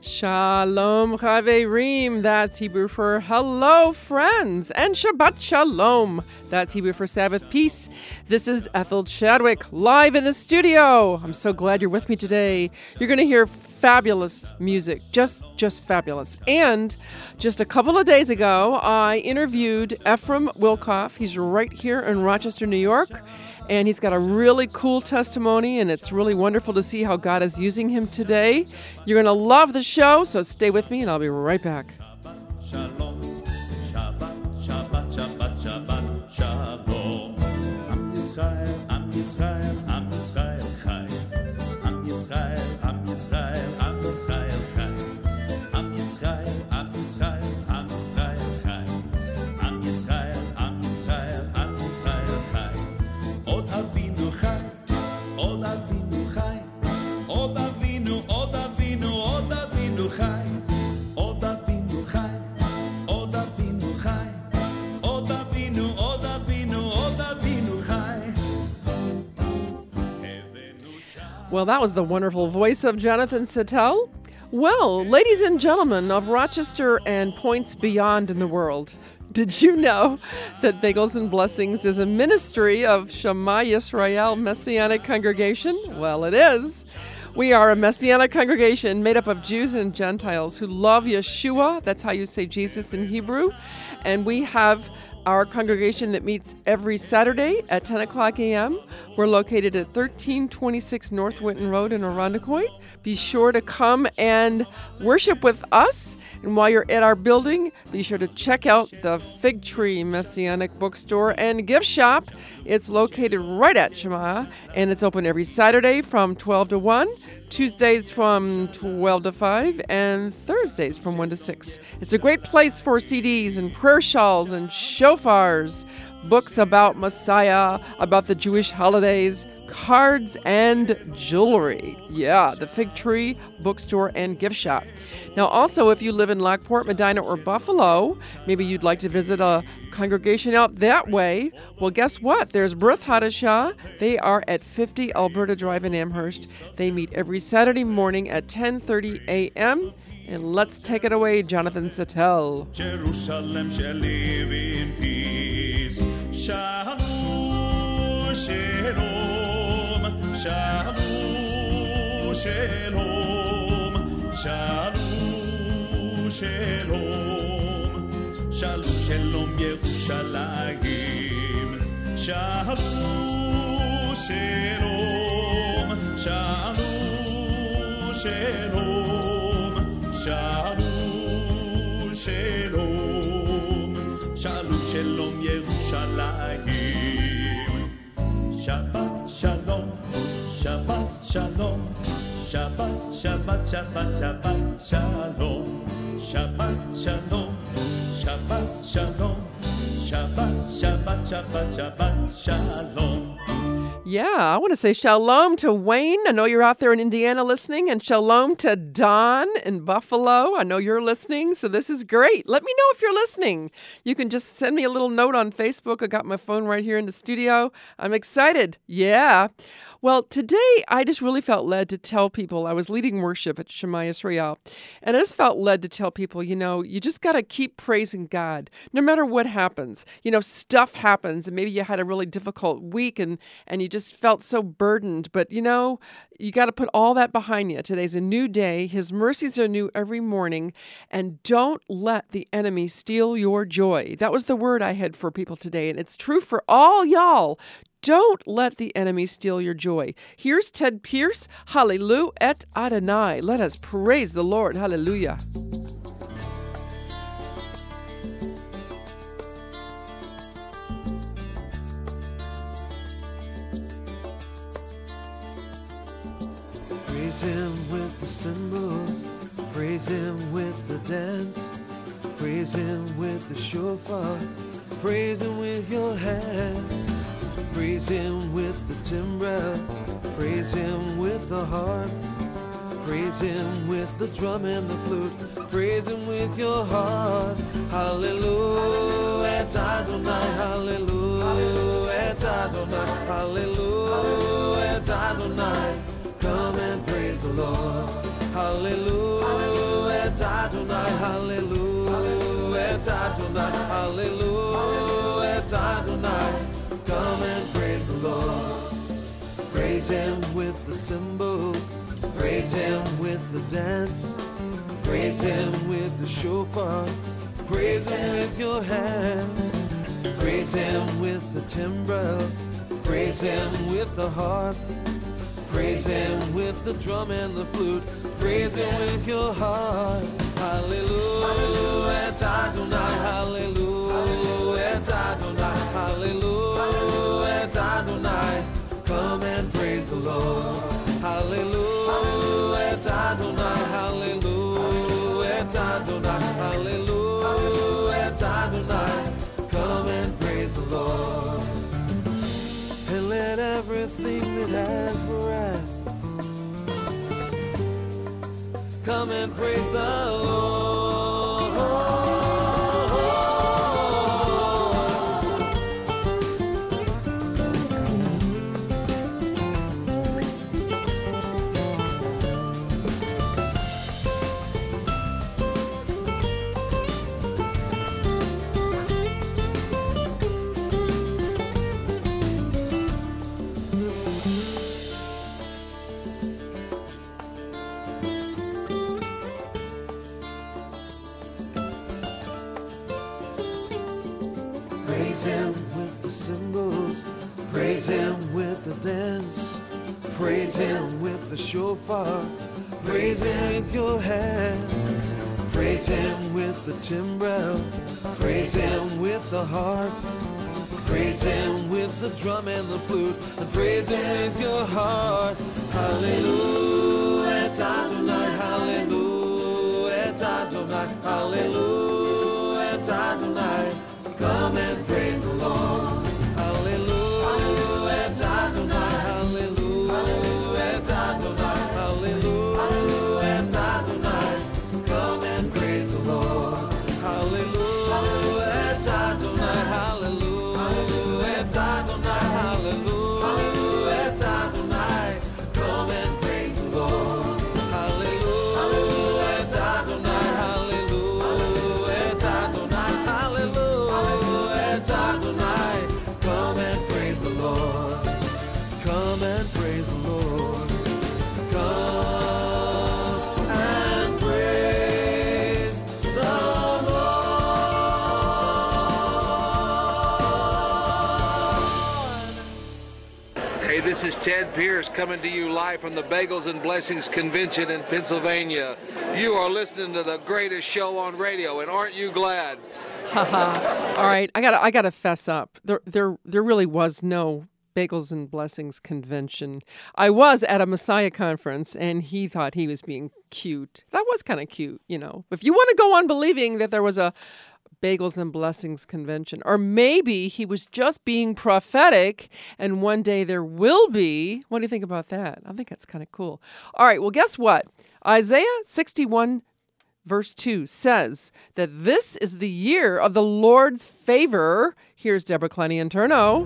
Shalom Chaverim, that's Hebrew for hello friends, and Shabbat Shalom, that's Hebrew for Sabbath peace. This is Ethel Chadwick, live in the studio. I'm so glad you're with me today. You're going to hear fabulous music, just fabulous. And just a couple of days ago, I interviewed Ephraim Wilkoff. He's right here in Rochester, New York. And he's got a really cool testimony, and it's really wonderful to see how God is using him today. You're going to love the show, so stay with me, and I'll be right back. Shalom, Shabbat, Shabbat, Shabbat, Shabbat, Shalom. Am Yisrael, Am Yisrael, Am Yisrael Chai. Am Yisrael, Am Yisrael, Am Yisrael Chai. Am Yisrael, Am Yisrael, Am Yisrael Chai. Am Yisrael, Am Yisrael, Am Yisrael Chai. Od Avinu Chai, Od Avinu Chai. Od Avinu, Od Avinu, Od Avinu Chai. Od Avinu Chai. Od Avinu Chai. Od Avinu, Od Avinu, Od Avinu Chai. Well, that was the wonderful voice of Jonathan Settel. Well, ladies and gentlemen of Rochester and points beyond in the world, did you know that Bagels and Blessings is a ministry of Shema Yisrael Messianic Congregation? Well, it is. We are a Messianic congregation made up of Jews and Gentiles who love Yeshua. That's how you say Jesus in Hebrew. And we have our congregation that meets every Saturday at 10 o'clock a.m. We're located at 1326 North Winton Road in Irondequoit. Be sure to come and worship with us. And while you're at our building, be sure to check out the Fig Tree Messianic Bookstore and Gift Shop. It's located right at Shema, and it's open every Saturday from 12 to 1. Tuesdays from 12 to 5, and Thursdays from 1 to 6. It's a great place for CDs and prayer shawls and shofars, books about Messiah, about the Jewish holidays, cards, and jewelry. Yeah, the Fig Tree Bookstore and Gift Shop. Now, also, if you live in Lockport, Medina, or Buffalo, maybe you'd like to visit a congregation out that way. Well, guess what? There's Brit Hadashah. They are at 50 Alberta Drive in Amherst. They meet every Saturday morning at 10:30 a.m. And let's take it away, Jonathan Settel. Jerusalem shall live in peace. Shalom, shalom, shalom, shalom, shalom, shalom, shalom, shalom, Yerushalayim. Shalom, shalom, shalom, shalom, shalom, shalom, shalom, shalom, Yerushalayim. Shabbat shalom, Shabbat shalom, Shabbat, Shabbat, Shabbat, Shabbat shalom, Shabbat shalom, Shabbat shalom, Shabbat, Shabbat, Shabbat, Shabbat shalom. Yeah, I want to say shalom to Wayne. I know you're out there in Indiana listening, and shalom to Don in Buffalo. I know you're listening, so this is great. Let me know if you're listening. You can just send me a little note on Facebook. I got my phone right here in the studio. I'm excited. Yeah. Well, today I just really felt led to tell people, I was leading worship at Shema Yisrael, and I just felt led to tell people, you just got to keep praising God, no matter what happens. Stuff happens, and maybe you had a really difficult week, and you just felt so burdened, but you got to put all that behind you. Today's a new day. His mercies are new every morning, and don't let the enemy steal your joy. That was the word I had for people today, and it's true for all y'all. Don't let the enemy steal your joy. Here's Ted Pierce, Hallelujah et Adonai. Let us praise the Lord. Hallelujah. Praise him with the cymbals, praise him with the dance, praise him with the shofar, praise him with your hands. Praise him with the timbrel, praise him with the harp, praise him with the drum and the flute, praise him with your heart. Hallelujah, et Adonai, hallelujah, et Adonai, hallelujah, et Adonai. Come and praise the Lord. Hallelujah. hallelujah, Adonai, hallelujah, Adonai. Come and praise the Lord. Praise him with the cymbals, praise him with the dance, praise him with the shofar, praise him with your hands, praise him with the timbrel, praise him with the harp, praise him with the drum and the flute, praise him with your heart. Hallelujah, Adonai, hallelujah, Adonai, hallelujah, Adonai. Come and praise the Lord. Hallelujah, Adonai, hallelujah, Adonai, hallelujah, Adonai. Come and praise the Lord. And let everything that has breath come and praise the Lord. Praise him with the cymbals, praise him with the dance, praise him with the shofar, praise him with your hand, praise him with the timbrel, praise him with the harp, praise him with the drum and the flute, and praise him with your heart. Hallelujah, Adonai, hallelujah, Adonai, hallelujah, Adonai. Come and praise the Lord. Hallelujah, Adonai, hallelujah, Adonai, hallelujah, Adonai. Come and praise the Lord. Hallelujah, Adonai, hallelujah, Adonai, hallelujah, Adonai. Come and praise the Lord. Hallelujah, Adonai, hallelujah, Adonai, hallelujah. Adonai, come and praise the Lord. Come and praise the Lord. Come and praise the Lord. Hey, this is Ted Pierce coming to you live from the Bagels and Blessings Convention in Pennsylvania. You are listening to the greatest show on radio, and aren't you glad? Haha. All right, I gotta fess up. There really was no Bagels and Blessings convention. I was at a Messiah conference, and he thought he was being cute. That was kind of cute, you know. If you want to go on believing that there was a Bagels and Blessings convention, or maybe he was just being prophetic, and one day there will be. What do you think about that? I think that's kind of cool. All right, well, guess what? Isaiah 61 Verse 2 says that this is the year of the Lord's favor. Here's Deborah Clenny-Interno.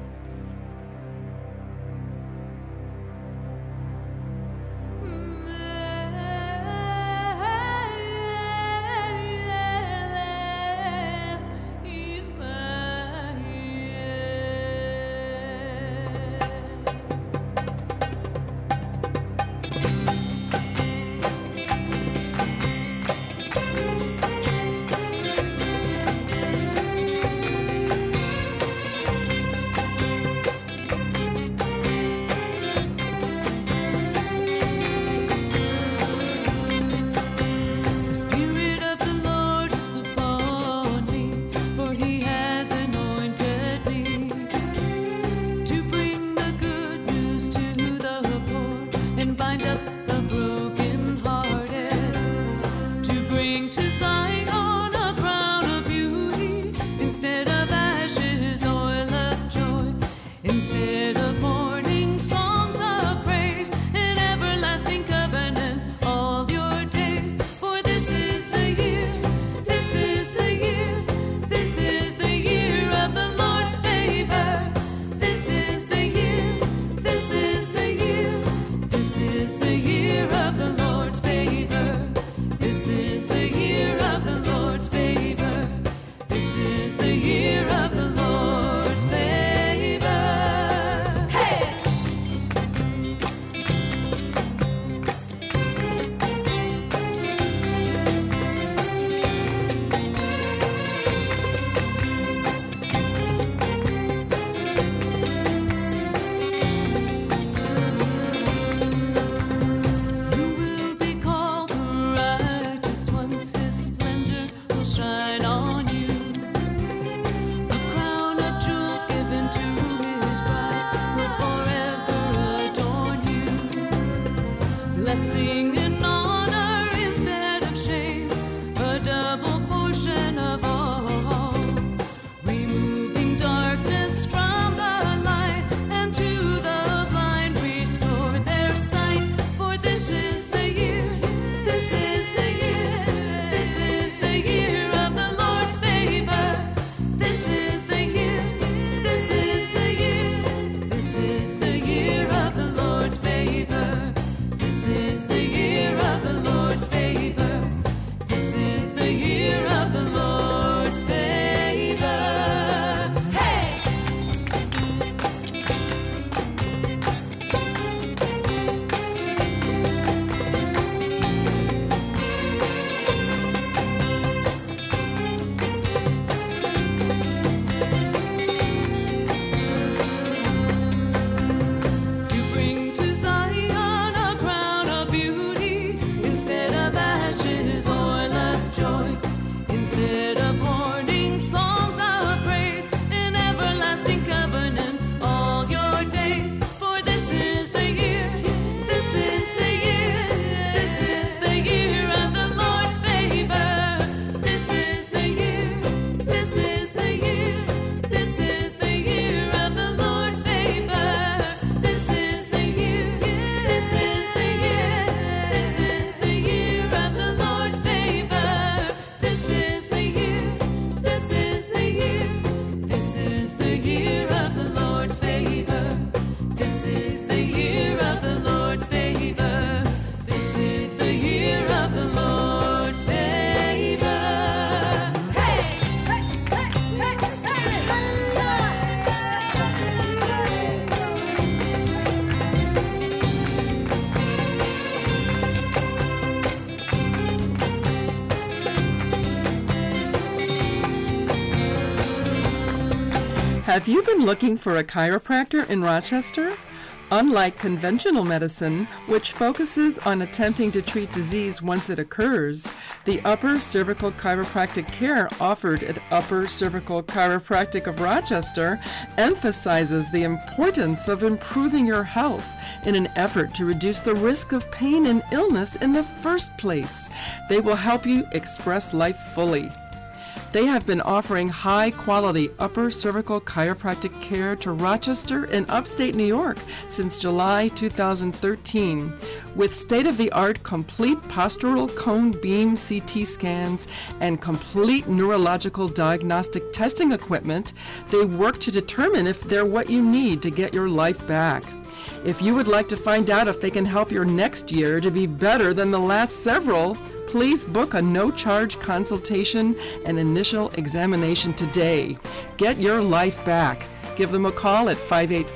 Have you been looking for a chiropractor in Rochester? Unlike conventional medicine, which focuses on attempting to treat disease once it occurs, the Upper Cervical Chiropractic care offered at Upper Cervical Chiropractic of Rochester emphasizes the importance of improving your health in an effort to reduce the risk of pain and illness in the first place. They will help you express life fully. They have been offering high-quality upper cervical chiropractic care to Rochester and upstate New York since July 2013. With state-of-the-art complete postural cone beam CT scans and complete neurological diagnostic testing equipment, they work to determine if they're what you need to get your life back. If you would like to find out if they can help your next year to be better than the last several, please book a no-charge consultation and initial examination today. Get your life back. Give them a call at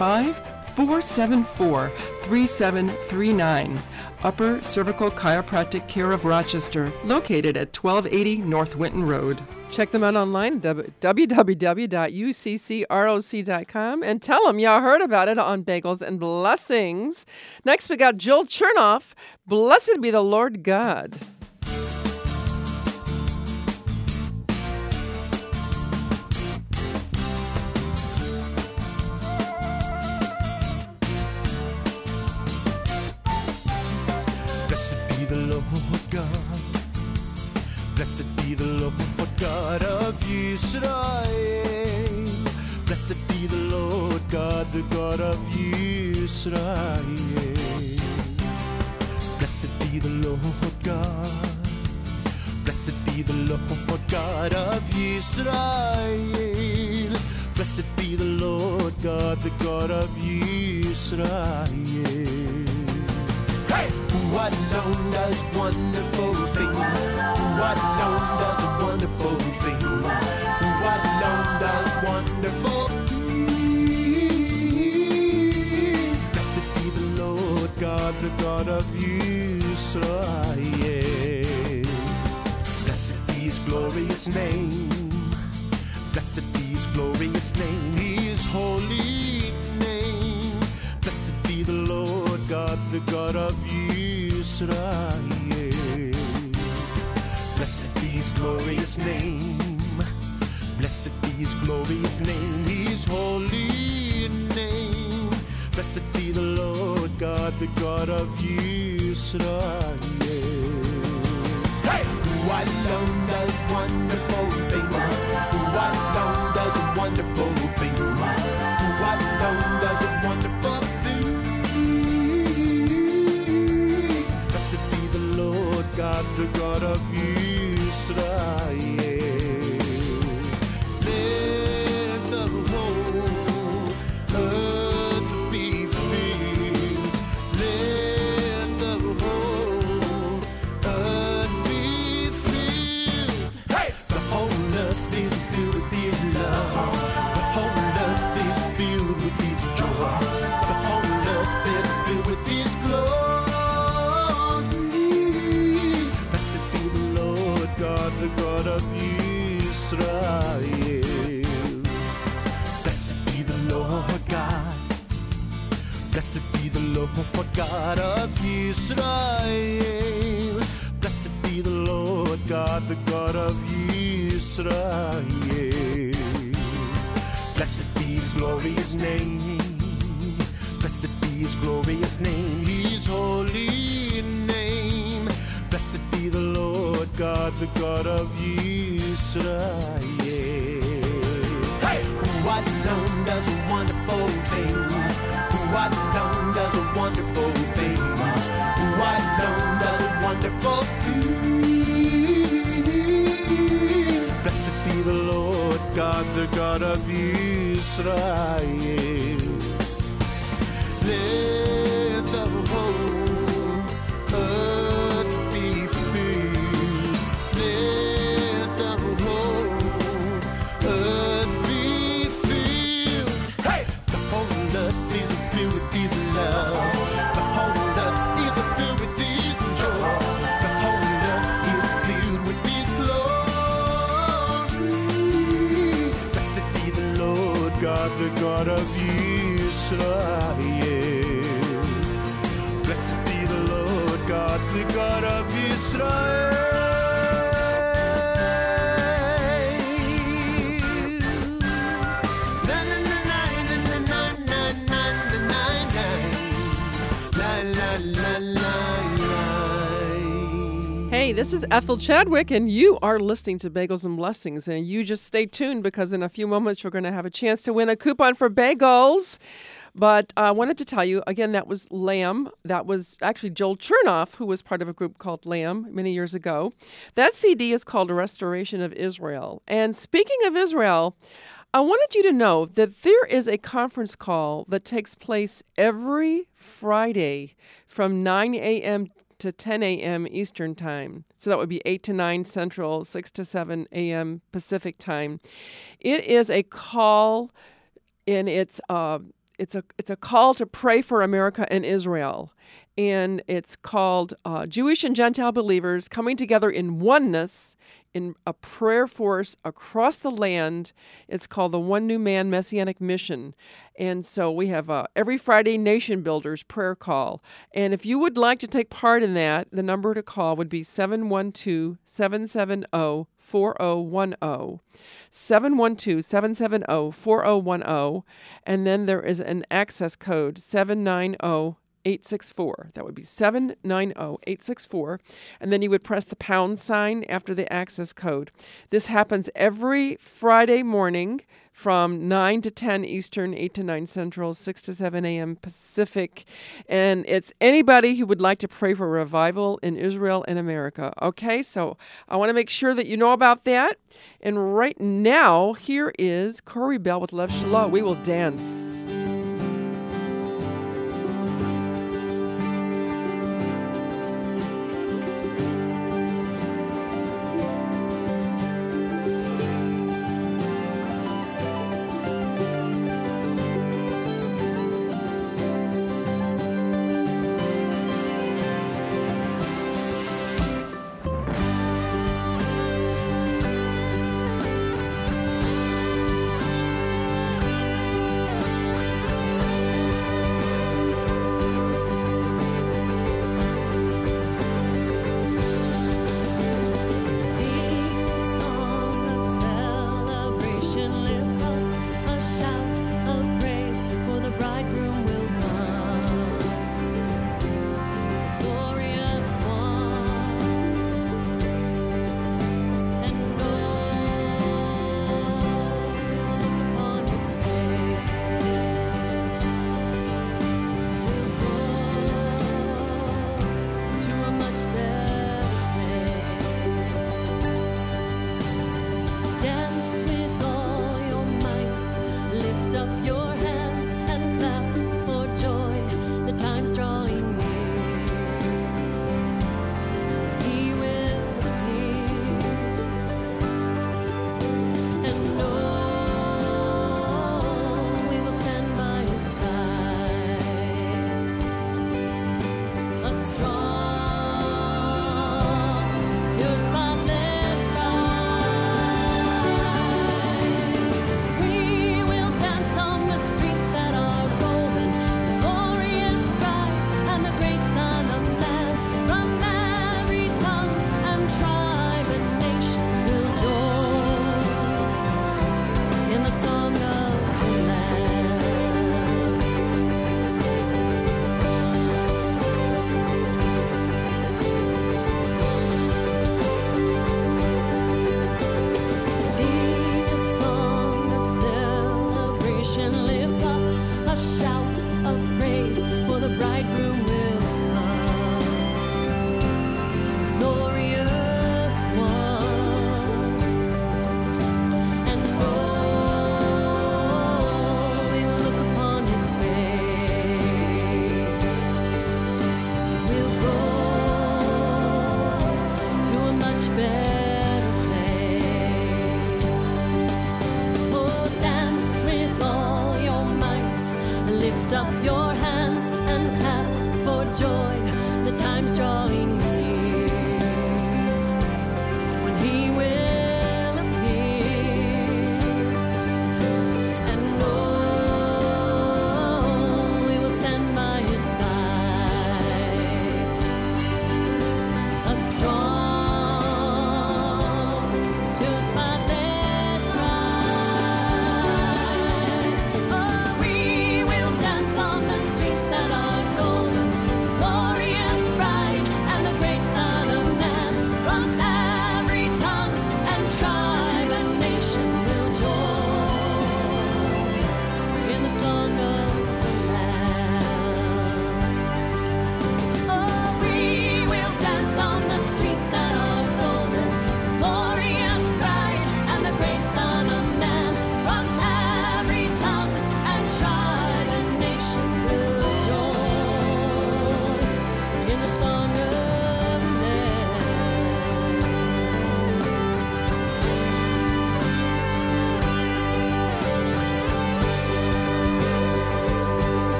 585-474-3739. Upper Cervical Chiropractic Care of Rochester, located at 1280 North Winton Road. Check them out online at www.uccroc.com and tell them y'all heard about it on Bagels and Blessings. Next, we got Joel Chernoff. Blessed be the Lord God. Lord God, blessed be the Lord God of Israel. Blessed be the Lord God, the God of Israel. Blessed be the Lord God. Blessed be the Lord God of Israel. Blessed be the Lord God, the God of Israel. Hey! Who alone does wonderful things? Who alone does wonderful things? Who alone does wonderful things? Blessed be the Lord God, the God of Israel. Blessed be His glorious name. Blessed be His glorious name. His holy name. Blessed be the Lord God, the God of Israel. Blessed be His glorious name. Blessed be His glorious name. His holy name. Blessed be the Lord God, the God of Israel. Hey! Who alone does wonderful things? Who alone does wonderful things? Who alone does wonderful things? Blessed be the Lord God, the God of Israel. Let the whole earth be filled. Let the whole earth be filled. Hey! The whole earth is filled with His love. The whole earth is filled with His joy. The whole earth is filled with His glory. Blessed be the Lord God, the God of Israel. Blessed be the Lord God. Blessed be the Lord God of Israel. Blessed be the Lord God, the God of Israel. Blessed be His glorious name. Blessed be His glorious name. His holy name. Blessed be the Lord God, the God of Israel. Hey! Who alone does wonderful things? Who alone does wonderful things? Who alone does wonderful things? Blessed be the Lord God, the God of Israel. Let the whole earth be filled. Let the whole earth be filled. Hey! The whole earth is filled with His love. The whole earth is filled with His joy. The whole earth is filled with His glory. Blessed be the Lord God, the God of Israel. Blessed be the Lord God, the God of Israel. Hey, this is Ethel Chadwick, and you are listening to Bagels and Blessings. And you just stay tuned because in a few moments you're going to have a chance to win a coupon for bagels. But I wanted to tell you, again, that was Lamb. That was actually Joel Chernoff, who was part of a group called Lamb many years ago. That CD is called A Restoration of Israel. And speaking of Israel, I wanted you to know that there is a conference call that takes place every Friday from 9 a.m. to 10 a.m. Eastern Time. So that would be 8 to 9 Central, 6 to 7 a.m. Pacific Time. It is a call, and it's a call to pray for America and Israel. And it's called Jewish and Gentile believers coming together in oneness in a prayer force across the land. It's called the One New Man Messianic Mission. And so we have every Friday Nation Builders prayer call. And if you would like to take part in that, the number to call would be 712-770-4010. 712-770-4010. And then there is an access code, 790-864. That would be 790-864. And then you would press the pound sign after the access code. This happens every Friday morning from 9 to 10 Eastern, 8 to 9 Central, 6 to 7 a.m. Pacific. And it's anybody who would like to pray for revival in Israel and America. Okay, so I want to make sure that you know about that. And right now, here is Corey Bell with Lev Shalom. We will dance.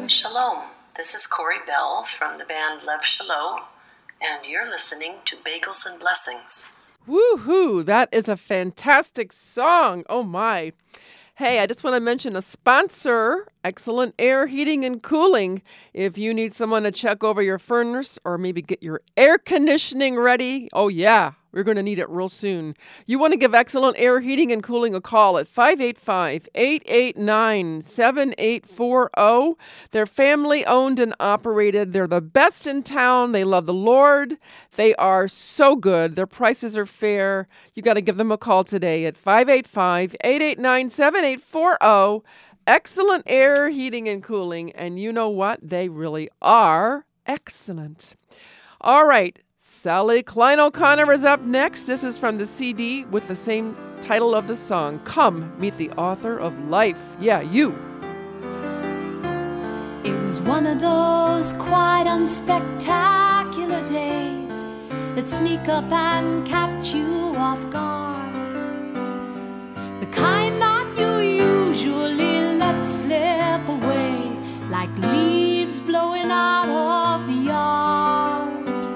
Shalom, this is Corey Bell from the band Lev Shalom, and you're listening to Bagels and Blessings. Woohoo! That is a fantastic song. Oh my. Hey, I just want to mention a sponsor, Excellent Air Heating and Cooling. If you need someone to check over your furnace or maybe get your air conditioning ready, oh yeah, we're going to need it real soon. You want to give Excellent Air Heating and Cooling a call at 585-889-7840. They're family owned and operated. They're the best in town. They love the Lord. They are so good. Their prices are fair. You got to give them a call today at 585-889-7840. Excellent Air Heating and Cooling. And you know what? They really are excellent. All right. Sally Klein O'Connor is up next. This is from the CD with the same title of the song. Come, meet the author of life. Yeah, you. It was one of those quite unspectacular days that sneak up and catch you off guard. The kind that you usually let slip away like leaves blowing out of the yard.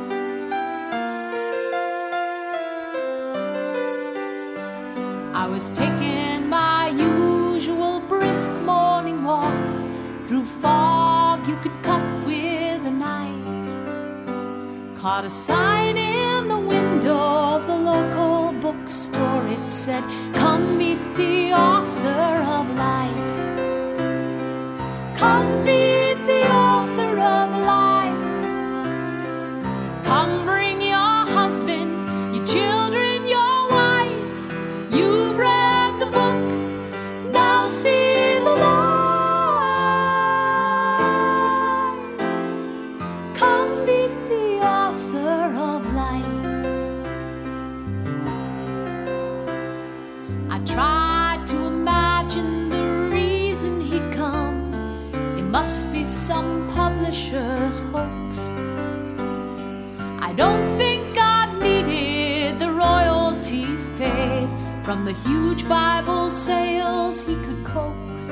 I was taking my usual brisk morning walk through fog you could cut with a knife. Caught a sign in the window of the local bookstore. It said, "Come meet the author of life. Come meet the author of life. Come bring your husband, your children, your wife. You've read the book, now see the light. Come meet the author of life." I tried to imagine the reason he'd come. It must be some publisher's hoax. I don't think God needed the royalties paid from the huge Bible sales he could coax.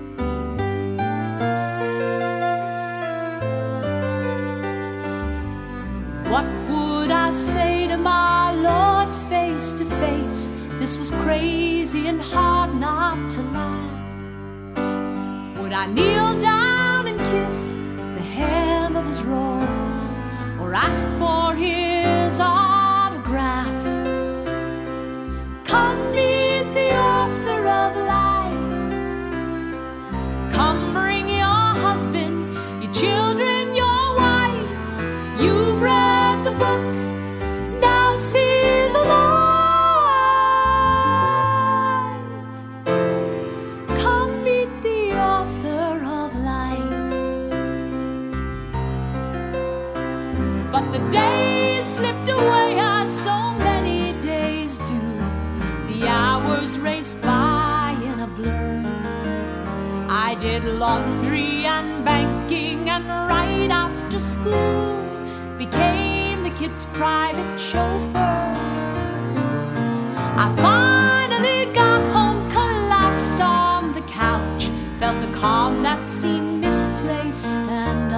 What would I say to my Lord face to face? This was crazy and hard not to laugh. Would I kneel down and kiss the hem of his robe, or ask for his autograph? Come meet the author of life. Come bring your husband, your children, your wife. You've read the book, now see the light. Come meet the author of life. But the days slipped away as so many days do. The hours raced by in a blur. I did laundry and banking, and right after school became the kids' private chauffeur. I finally got home, collapsed on the couch, felt a calm that seemed misplaced, and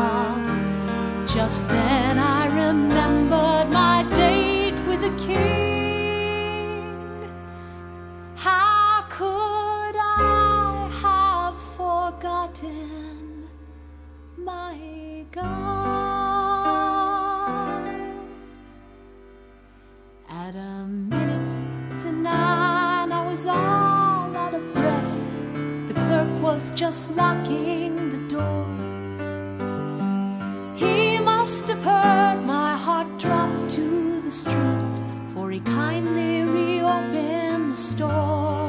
just then I remembered my date with the king. How could I have forgotten my God? At a minute to 9, I was all out of breath. The clerk was just locking the door. He must have heard my heart drop to the street, for he kindly reopened the store.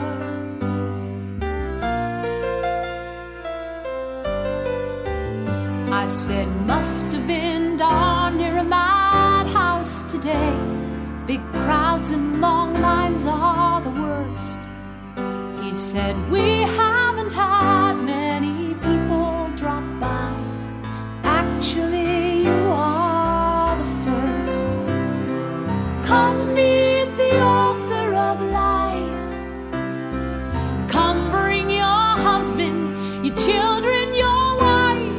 I said, must have been darn near a madhouse today. Big crowds and long lines are the worst. He said, we haven't had many people drop by. Actually, you are the first. Come meet the author of life. Come bring your husband, your children, your wife.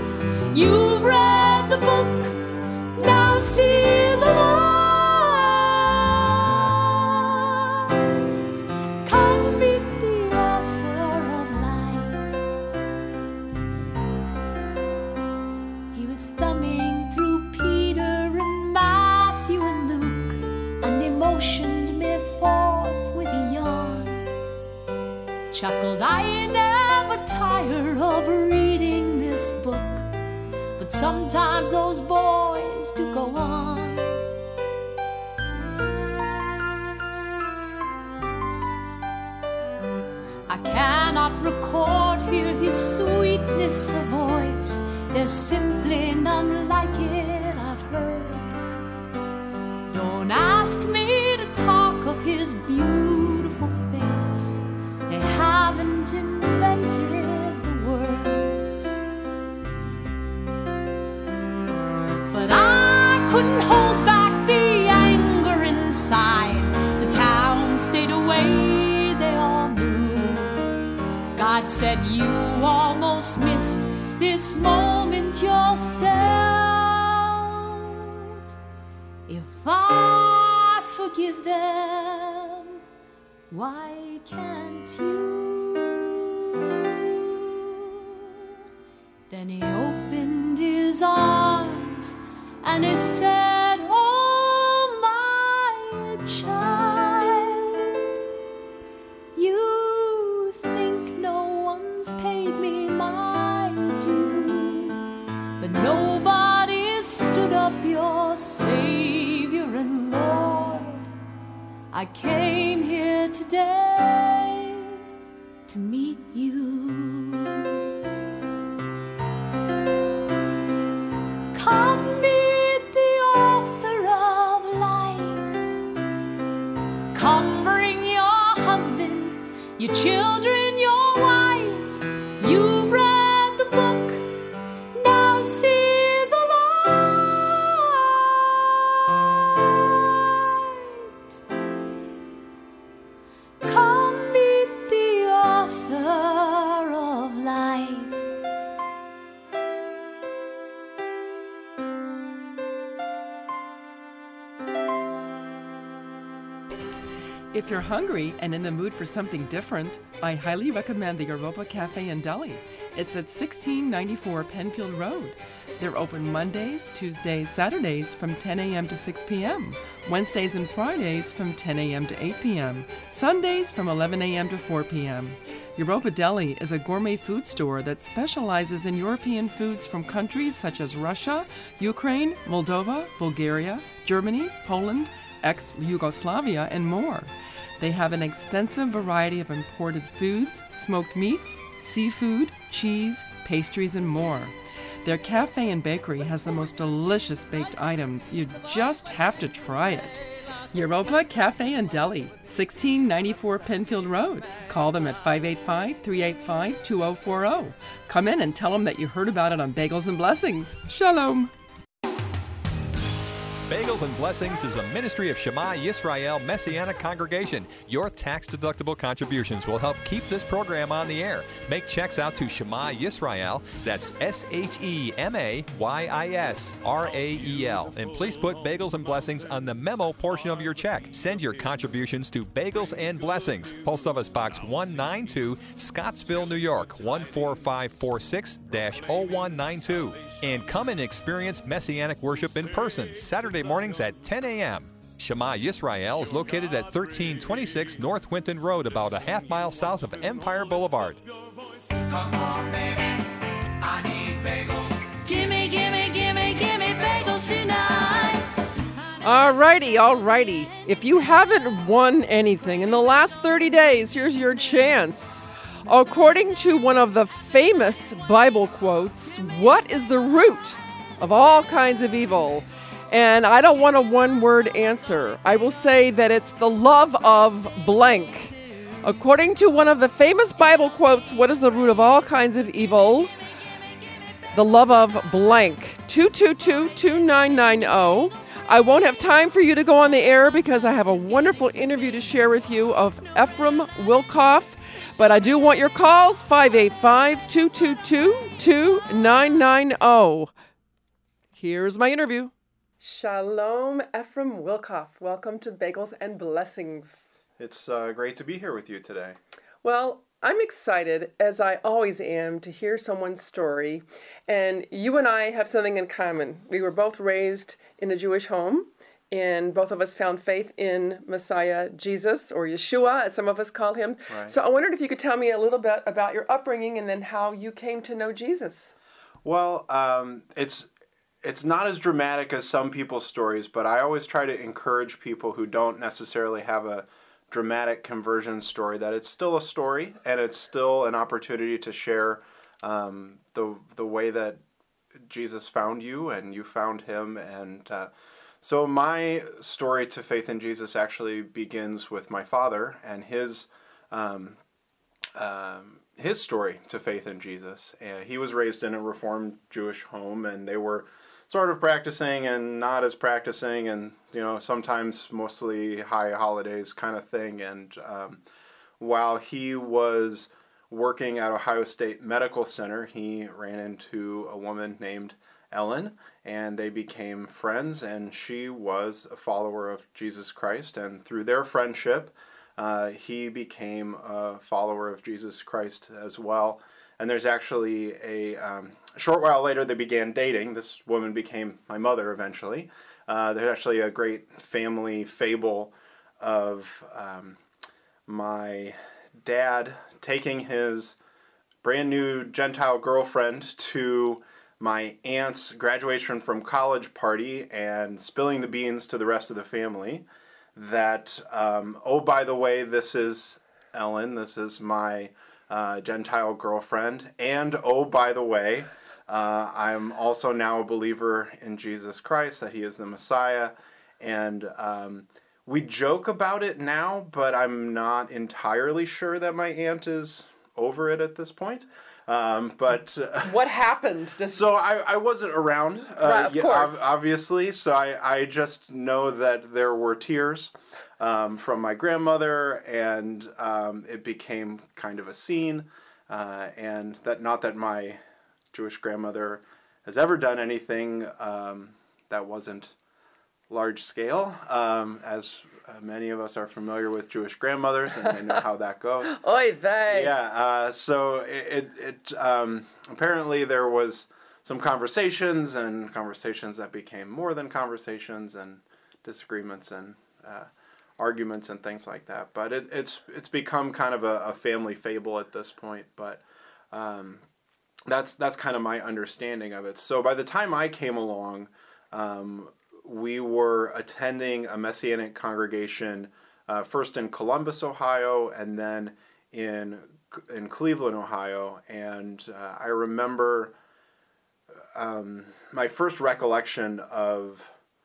sometimes those boys do go on. I cannot record here his sweetness of voice. There's simply none like it I've heard. Don't ask me to talk of his beautiful face. They haven't invented the words. But I couldn't hold back the anger inside. The town stayed away, they all knew. God said, you almost missed this moment yourself. If I forgive them, why can't you? Then he opened his arms and he said, oh my child, you think no one's paid me my due, but nobody stood up your Savior and Lord. I came here today to meet you. Come meet the author of life. Come bring your husband, your children, your wife. You've read the book, now see the light. Come meet the author of life. If you're hungry and in the mood for something different, I highly recommend the Europa Cafe and Deli. It's at 1694 Penfield Road. They're open Mondays, Tuesdays, Saturdays from 10 a.m. to 6 p.m., Wednesdays and Fridays from 10 a.m. to 8 p.m., Sundays from 11 a.m. to 4 p.m. Europa Deli is a gourmet food store that specializes in European foods from countries such as Russia, Ukraine, Moldova, Bulgaria, Germany, Poland, ex-Yugoslavia, and more. They have an extensive variety of imported foods, smoked meats, seafood, cheese, pastries, and more. Their cafe and bakery has the most delicious baked items. You just have to try it. Europa Cafe and Deli, 1694 Penfield Road. Call them at 585-385-2040. Come in and tell them that you heard about it on Bagels and Blessings. Shalom. Bagels and Blessings is a ministry of Shema Yisrael Messianic Congregation. Your tax-deductible contributions will help keep this program on the air. Make checks out to Shema Yisrael, that's SHEMAYISRAEL. And please put Bagels and Blessings on the memo portion of your check. Send your contributions to Bagels and Blessings, Post Office Box 192, Scottsville, New York, 14546-0192. And come and experience Messianic worship in person, Saturday mornings at 10 a.m. Shema Yisrael is located at 1326 North Winton Road, about a half-mile south of Empire Boulevard. Come on, baby, I need bagels. Gimme, gimme, gimme, gimme bagels tonight. Alrighty. If you haven't won anything in the last 30 days, here's your chance. According to one of the famous Bible quotes, what is the root of all kinds of evil? And I don't want a one-word answer. I will say that it's the love of blank. According to one of the famous Bible quotes, what is the root of all kinds of evil? The love of blank. 222-2990. I won't have time for you to go on the air because I have a wonderful interview to share with you of Ephraim Wilkoff. But I do want your calls, 585-222-2990. Here's my interview. Shalom, Ephraim Wilkoff. Welcome to Bagels and Blessings. It's great to be here with you today. Well, I'm excited, as I always am, to hear someone's story. And you and I have something in common. We were both raised in a Jewish home, and both of us found faith in Messiah Jesus, or Yeshua, as some of us call him. Right. So I wondered if you could tell me a little bit about your upbringing and then how you came to know Jesus. Well, it's it's not as dramatic as some people's stories, but I always try to encourage people who don't necessarily have a dramatic conversion story that it's still a story and it's still an opportunity to share the way that Jesus found you and you found him. And so my story to faith in Jesus actually begins with my father and his story to faith in Jesus. And he was raised in a Reformed Jewish home, and they were sort of practicing and not as practicing, and sometimes mostly high holidays kind of thing. And while he was working at Ohio State Medical Center, he ran into a woman named Ellen, and they became friends, and she was a follower of Jesus Christ, and through their friendship he became a follower of Jesus Christ as well. And there's actually a short while later they began dating. This woman became my mother eventually. There's actually a great family fable of my dad taking his brand new Gentile girlfriend to my aunt's graduation from college party and spilling the beans to the rest of the family that, oh, by the way, this is Ellen, this is my Gentile girlfriend, and oh, by the way, I'm also now a believer in Jesus Christ, that he is the Messiah. And we joke about it now, but I'm not entirely sure that my aunt is over it at this point. But what happened? So I wasn't around, of course. Obviously, so I just know that there were tears from my grandmother, and it became kind of a scene, and that not that my Jewish grandmother has ever done anything that wasn't large scale, as many of us are familiar with Jewish grandmothers, and they know how that goes. Oy vey. Yeah, so it apparently there was some conversations that became more than conversations, and disagreements and arguments and things like that. But it's become kind of a family fable at this point. But that's kind of my understanding of it. So by the time I came along, we were attending a Messianic congregation, first in Columbus, Ohio, and then in Cleveland, Ohio. And I remember my first recollection of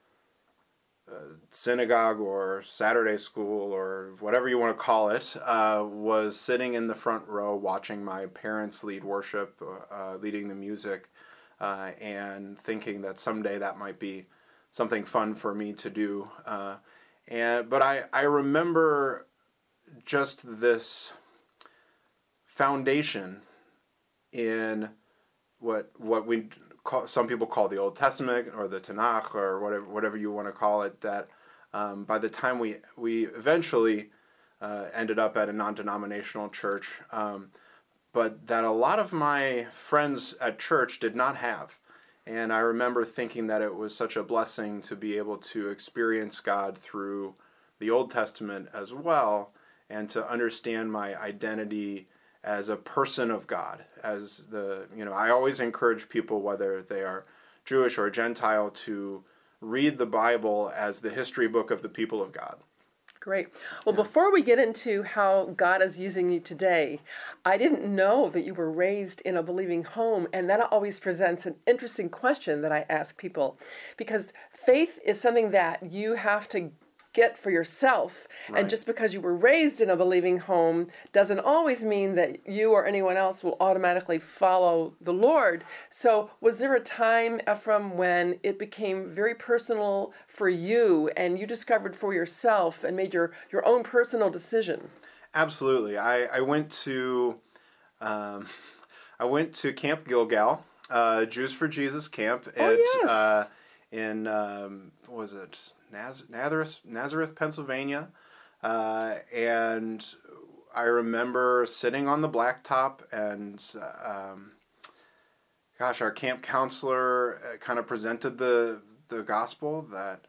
synagogue or Saturday school or whatever you want to call it was sitting in the front row watching my parents lead worship, leading the music, and thinking that someday that might be something fun for me to do. But I remember just this foundation in what we call, some people call the Old Testament or the Tanakh or whatever you want to call it, that by the time we eventually ended up at a non-denominational church, but that a lot of my friends at church did not have. And I remember thinking that it was such a blessing to be able to experience God through the Old Testament as well, and to understand my identity as a person of God. As I always encourage people, whether they are Jewish or Gentile, to read the Bible as the history book of the people of God. Great. Well, before we get into how God is using you today, I didn't know that you were raised in a believing home, and that always presents an interesting question that I ask people, because faith is something that you have to get for yourself, Right. And just because you were raised in a believing home doesn't always mean that you or anyone else will automatically follow the Lord. So was there a time, Ephraim, when it became very personal for you and you discovered for yourself and made your own personal decision? Absolutely. I went to Camp Gilgal, Jews for Jesus camp in what was it? Nazareth, Pennsylvania, and I remember sitting on the blacktop, and our camp counselor kind of presented the gospel that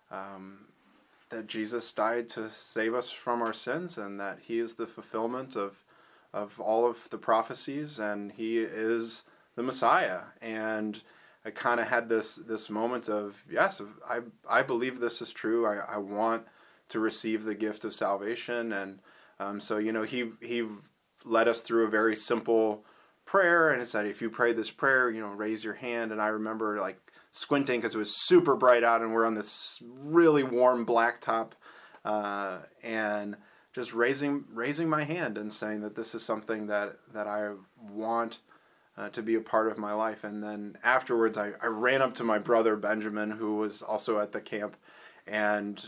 Jesus died to save us from our sins, and that he is the fulfillment of all of the prophecies, and he is the Messiah. And I kind of had this moment of, yes, I believe this is true. I want to receive the gift of salvation. And so, he led us through a very simple prayer, and it said, if you pray this prayer, raise your hand. And I remember like squinting because it was super bright out and we're on this really warm blacktop, and just raising my hand and saying that this is something that I want to be a part of my life. And then afterwards, I ran up to my brother Benjamin, who was also at the camp, and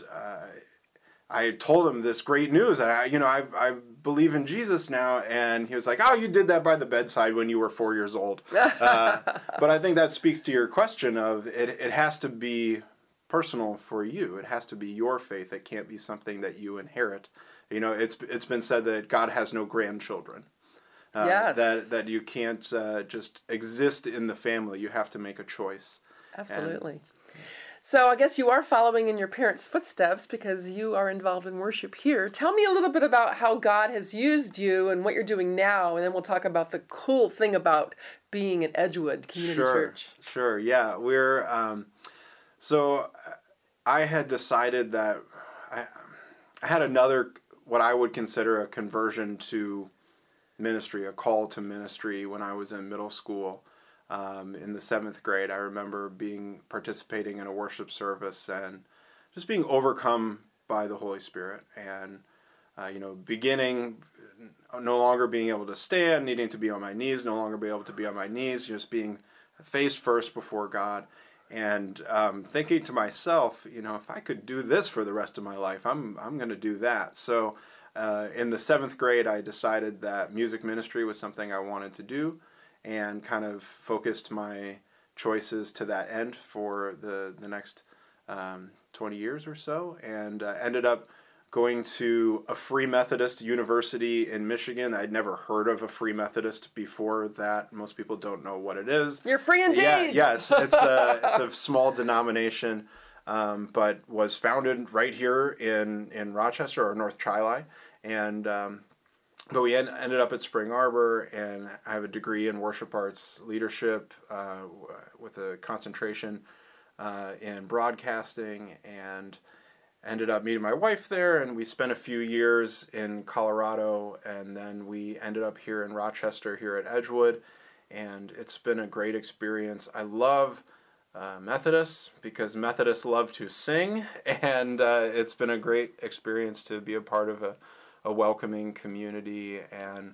I told him this great news. I believe in Jesus now. And he was like, oh, you did that by the bedside when you were 4 years old. But I think that speaks to your question of it has to be personal for you. It has to be your faith. It can't be something that you inherit. It's been said that God has no grandchildren. Yes. That you can't just exist in the family. You have to make a choice. Absolutely. So I guess you are following in your parents' footsteps because you are involved in worship here. Tell me a little bit about how God has used you and what you're doing now, and then we'll talk about the cool thing about being at Edgewood Community Church. Sure. Yeah, we're so I had decided that I had another, what I would consider a conversion to ministry, a call to ministry when I was in middle school. In the 7th grade, I remember participating in a worship service and just being overcome by the Holy Spirit, and beginning no longer being able to stand, needing to be on my knees, no longer be able to be on my knees, just being face first before God, and thinking to myself, if I could do this for the rest of my life, I'm going to do that. So in the 7th grade, I decided that music ministry was something I wanted to do, and kind of focused my choices to that end for the next 20 years or so, and ended up going to a Free Methodist university in Michigan. I'd never heard of a Free Methodist before that. Most people don't know what it is. You're free indeed! Yes, it's a small denomination, but was founded right here in Rochester, or North Chi-Li, and but we ended up at Spring Arbor, and I have a degree in worship arts leadership with a concentration in broadcasting, and ended up meeting my wife there, and we spent a few years in Colorado, and then we ended up here in Rochester, here at Edgewood, and it's been a great experience. I love Methodists because Methodists love to sing, and it's been a great experience to be a part of a welcoming community, and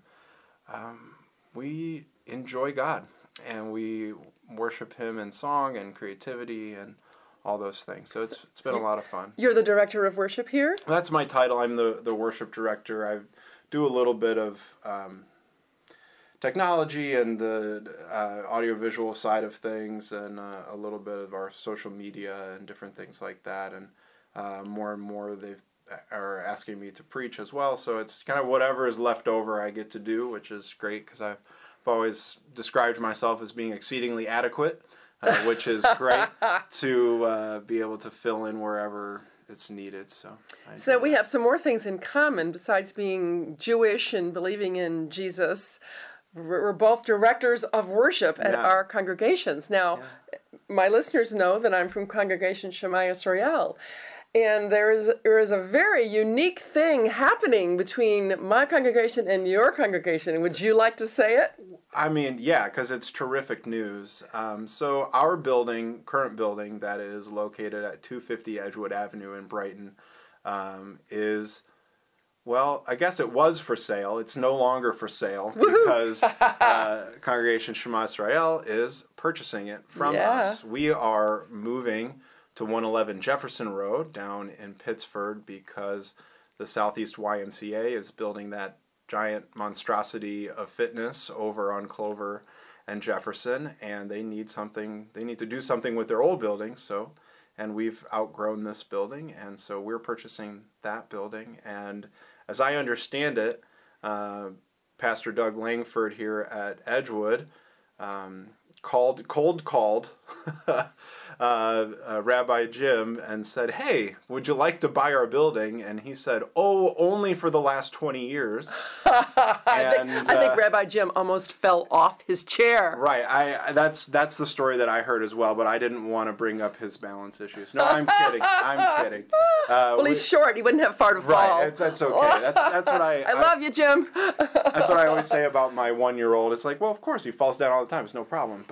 we enjoy God, and we worship Him in song and creativity and all those things. So it's been a lot of fun. You're the director of worship here? That's my title. I'm the worship director. I do a little bit of technology and the audiovisual side of things, and a little bit of our social media and different things like that. And more and more they are asking me to preach as well. So it's kind of whatever is left over I get to do, which is great because I've always described myself as being exceedingly adequate, which is great to be able to fill in wherever it's needed. So we have some more things in common besides being Jewish and believing in Jesus. We're both directors of worship at our congregations. Now, my listeners know that I'm from Congregation Shema Yisrael. And there is a very unique thing happening between my congregation and your congregation. Would you like to say it? I mean, yeah, because it's terrific news. So our current building that is located at 250 Edgewood Avenue in Brighton is, well, I guess it was for sale. It's no longer for sale because Congregation Shema Yisrael is purchasing it from us. We are moving to 111 Jefferson Road down in Pittsford because the Southeast YMCA is building that giant monstrosity of fitness over on Clover and Jefferson, and they need to do something with their old building, and we've outgrown this building, and so we're purchasing that building. And as I understand it, Pastor Doug Langford here at Edgewood called Rabbi Jim and said, "Hey, would you like to buy our building?" And he said, "Oh, only for the last 20 years." I think Rabbi Jim almost fell off his chair. Right. That's the story that I heard as well, but I didn't want to bring up his balance issues. No, I'm kidding. I'm kidding. Well, he's short. He wouldn't have far to fall. Right. That's okay. That's what I love you, Jim. That's what I always say about my 1-year-old. It's like, well, of course he falls down all the time. It's no problem.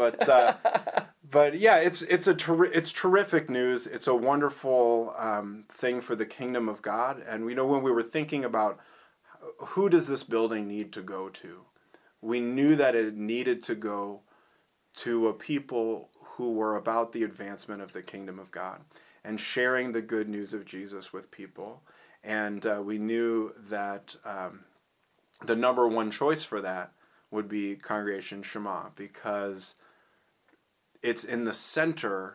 But yeah, it's terrific news. It's a wonderful thing for the kingdom of God. And we know when we were thinking about who does this building need to go to, we knew that it needed to go to a people who were about the advancement of the kingdom of God and sharing the good news of Jesus with people. And we knew that the number one choice for that would be Congregation Shema, because it's in the center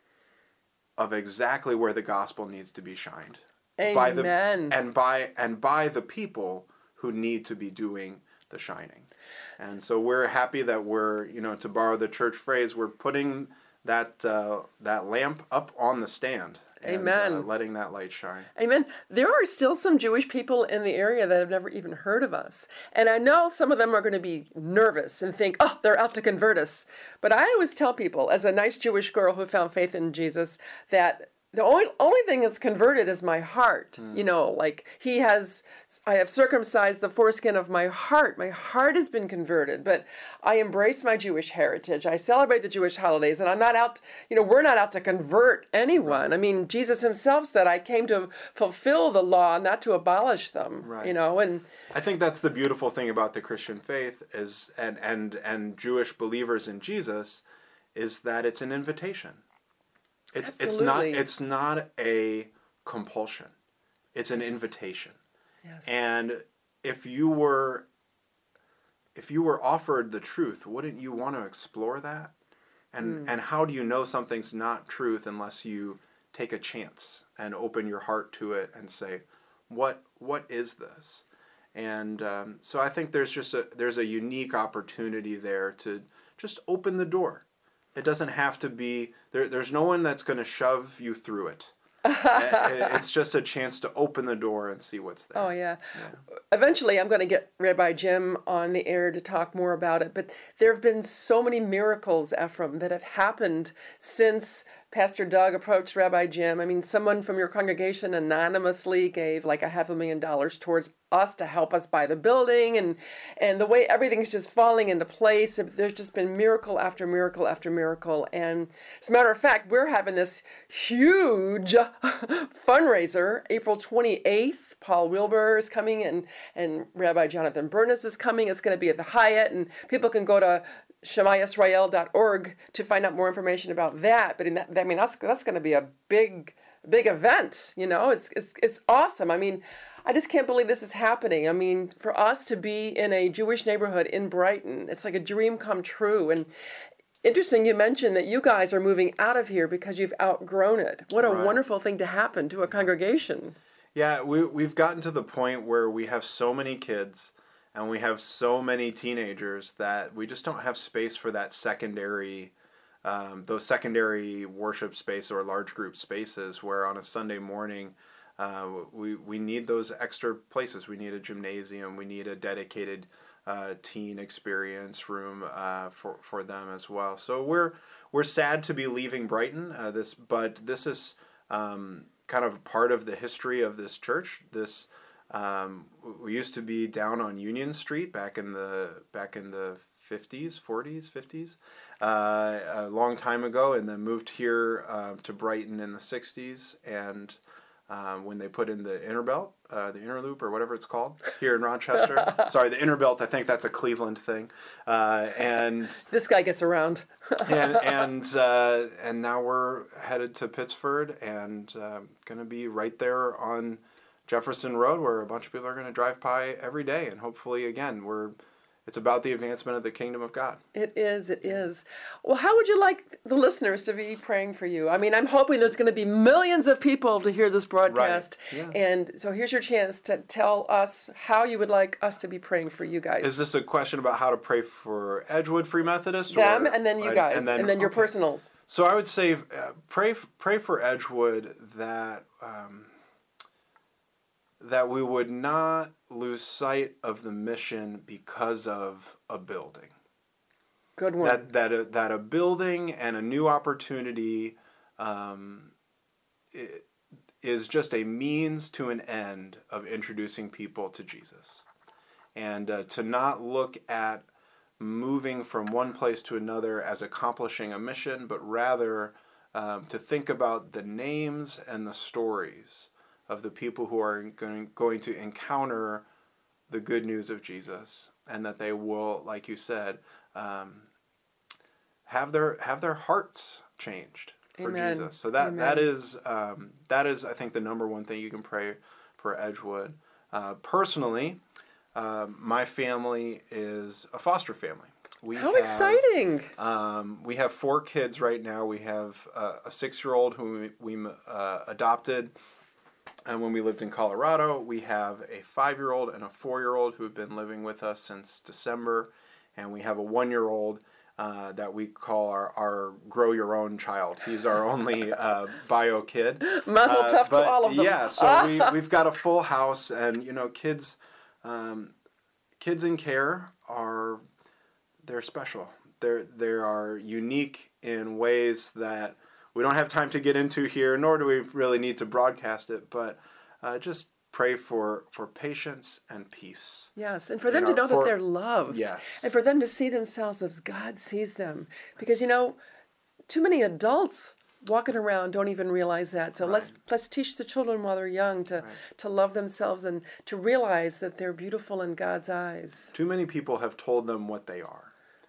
of exactly where the gospel needs to be shined. Amen. By the people who need to be doing the shining. And so we're happy that we're, to borrow the church phrase, we're putting that lamp up on the stand. Amen. And letting that light shine. Amen. There are still some Jewish people in the area that have never even heard of us. And I know some of them are going to be nervous and think, oh, they're out to convert us. But I always tell people, as a nice Jewish girl who found faith in Jesus, that the only thing that's converted is my heart. Like I have circumcised the foreskin of my heart. My heart has been converted, but I embrace my Jewish heritage. I celebrate the Jewish holidays, and I'm not out, we're not out to convert anyone. I mean, Jesus himself said, I came to fulfill the law, not to abolish them, and I think that's the beautiful thing about the Christian faith is, and Jewish believers in Jesus, is that it's an invitation. It's not a compulsion. It's an invitation. Yes. And if you were offered the truth, wouldn't you want to explore that? And how do you know something's not truth unless you take a chance and open your heart to it and say, what is this? And so I think there's a unique opportunity there to just open the door. It doesn't have to be, there's no one that's going to shove you through it. It's just a chance to open the door and see what's there. Oh, yeah. Eventually, I'm going to get Rabbi Jim on the air to talk more about it. But there have been so many miracles, Ephraim, that have happened since Pastor Doug approached Rabbi Jim. I mean, someone from your congregation anonymously gave like $500,000 towards us to help us buy the building, and the way everything's just falling into place. There's just been miracle after miracle after miracle. And as a matter of fact, we're having this huge fundraiser April 28th. Paul Wilbur is coming, and Rabbi Jonathan Bernis is coming. It's going to be at the Hyatt, and people can go to shemayisrael.org to find out more information about that. But that's going to be a big event. It's awesome. I mean, I just can't believe this is happening. I mean, for us to be in a Jewish neighborhood in Brighton, it's like a dream come true. And interesting, you mentioned that you guys are moving out of here because you've outgrown it. What a wonderful thing to happen to a congregation. Yeah, we've gotten to the point where we have so many kids and we have so many teenagers that we just don't have space for that those secondary worship space or large group spaces where on a Sunday morning we need those extra places. We need a gymnasium. We need a dedicated teen experience room for them as well. So we're sad to be leaving Brighton. But this is kind of part of the history of this church. We used to be down on Union Street back in the 50s, a long time ago, and then moved here to Brighton in the 60s. And when they put in the inner belt, the inner loop, or whatever it's called, here in Rochester. Sorry, the inner belt. I think that's a Cleveland thing. And this guy gets around. and now we're headed to Pittsford and going to be right there on Jefferson Road, where a bunch of people are going to drive by every day, and hopefully, again, it's about the advancement of the kingdom of God. It is. Well, how would you like the listeners to be praying for you? I mean, I'm hoping there's going to be millions of people to hear this broadcast. Right. Yeah. And so here's your chance to tell us how you would like us to be praying for you guys. Is this a question about how to pray for Edgewood Free Methodist? Them, and then you guys, and then your personal. So I would say pray for Edgewood that that we would not lose sight of the mission because of a building. Good one. That a building and a new opportunity is just a means to an end of introducing people to Jesus. And to not look at moving from one place to another as accomplishing a mission, but rather to think about the names and the stories of the people who are going to encounter the good news of Jesus, and that they will, like you said, have their hearts changed for Amen. Jesus. So that is I think the number one thing you can pray for Edgewood. Personally, my family is a foster family. How exciting! We have 4 kids right now. We have a 6-year-old who we adopted, and when we lived in Colorado, we have a 5-year-old and a 4-year-old who have been living with us since December, and we have a 1-year-old that we call our grow your own child. He's our only bio kid. Muzzle tough to all of them. Yeah, so we've got a full house, and kids in care they're special. They are unique in ways that we don't have time to get into here, nor do we really need to broadcast it, but just pray for patience and peace. Yes, and for them to know that they're loved. Yes. And for them to see themselves as God sees them. Because, too many adults walking around don't even realize that. So let's teach the children while they're young to love themselves and to realize that they're beautiful in God's eyes. Too many people have told them what they are.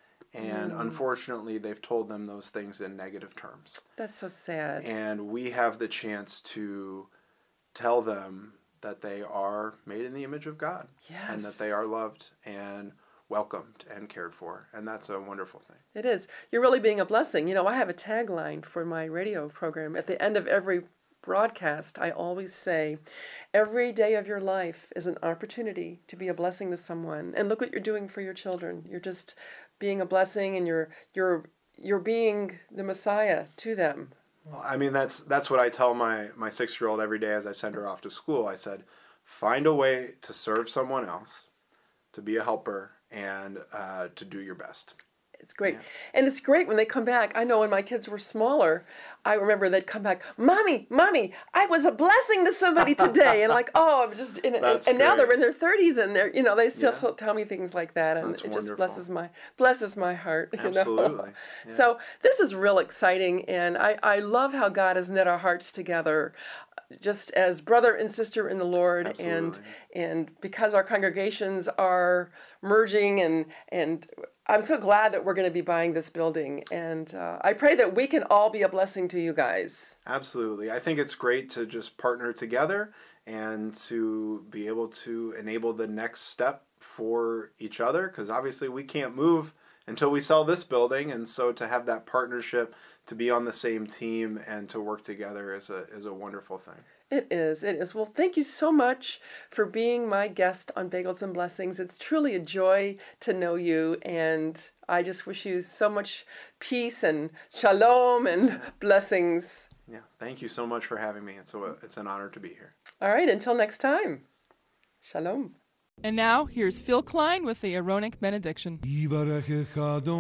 And unfortunately, they've told them those things in negative terms. That's so sad. And we have the chance to tell them that they are made in the image of God. Yes. And that they are loved and welcomed and cared for. And that's a wonderful thing. It is. You're really being a blessing. I have a tagline for my radio program. At the end of every broadcast, I always say, every day of your life is an opportunity to be a blessing to someone. And look what you're doing for your children. You're just being a blessing, and you're being the Messiah to them. Well, I mean, that's what I tell my 6-year-old every day as I send her off to school. I said, find a way to serve someone else, to be a helper, and to do your best. It's great. Yeah. And it's great when they come back. I know when my kids were smaller, I remember they'd come back, Mommy, I was a blessing to somebody today. And I'm just in it. And now they're in their 30s, and they're, they still tell me things like that. And That's it wonderful. Just blesses my heart. Absolutely. Yeah. So this is real exciting. And I love how God has knit our hearts together, just as brother and sister in the Lord. Absolutely. And because our congregations are merging, and I'm so glad that we're going to be buying this building, and I pray that we can all be a blessing to you guys. Absolutely. I think it's great to just partner together and to be able to enable the next step for each other, because obviously we can't move until we sell this building, and so to have that partnership, to be on the same team and to work together is a wonderful thing. It is. Well, thank you so much for being my guest on Bagels and Blessings. It's truly a joy to know you, and I just wish you so much peace and shalom and blessings. Yeah, thank you so much for having me. It's an honor to be here. All right, until next time. Shalom. And now, here's Phil Klein with the Aaronic benediction. Yivarechech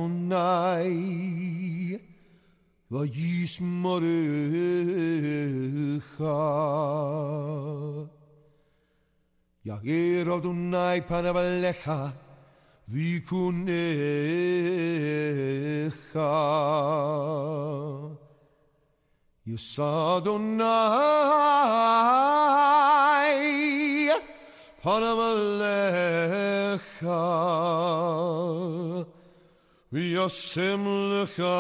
Adonai v'yismorecha Ya'er Adonai panav alecha v'yikunecha Yisa Adonai panav alecha v'yasem lecha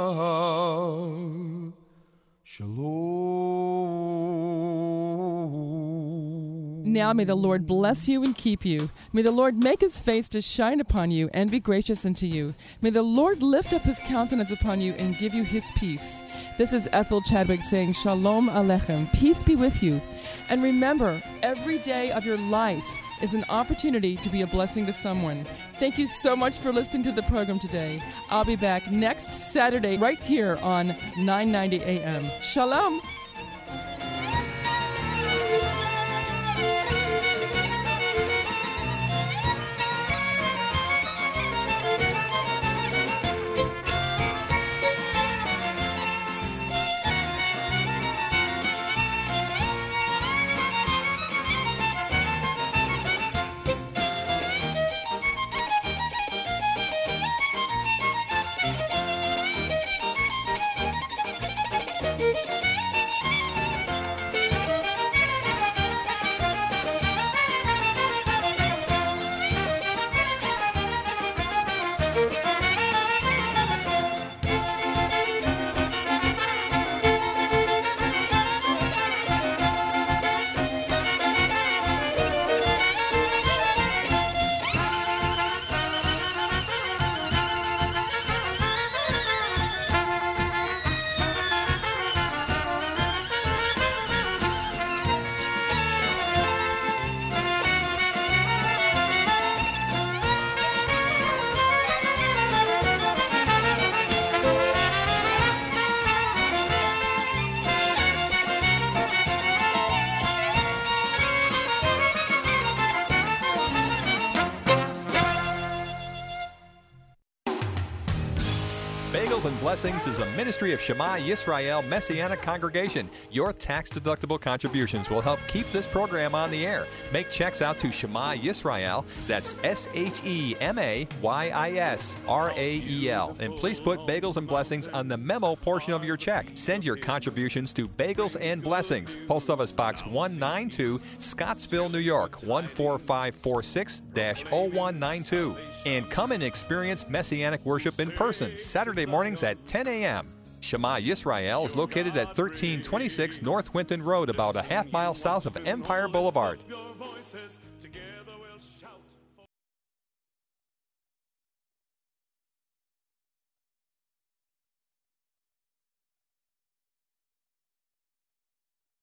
shalom. Now may the Lord bless you and keep you. May the Lord make his face to shine upon you and be gracious unto you. May the Lord lift up his countenance upon you and give you his peace. This is Ethel Chadwick saying Shalom Aleichem. Peace be with you. And remember, every day of your life is an opportunity to be a blessing to someone. Thank you so much for listening to the program today. I'll be back next Saturday right here on 990 AM. Shalom. Bagels and Blessings is a ministry of Shema Yisrael Messianic Congregation. Your tax-deductible contributions will help keep this program on the air. Make checks out to Shema Yisrael, that's SHEMAYISRAEL. And please put Bagels and Blessings on the memo portion of your check. Send your contributions to Bagels and Blessings, Post Office Box 192, Scottsville, New York, 14546-0192. And come and experience Messianic worship in person, Saturday mornings at 10 a.m. Shema Yisrael is located at 1326 North Winton Road, about a half mile south of Empire Boulevard. Your voices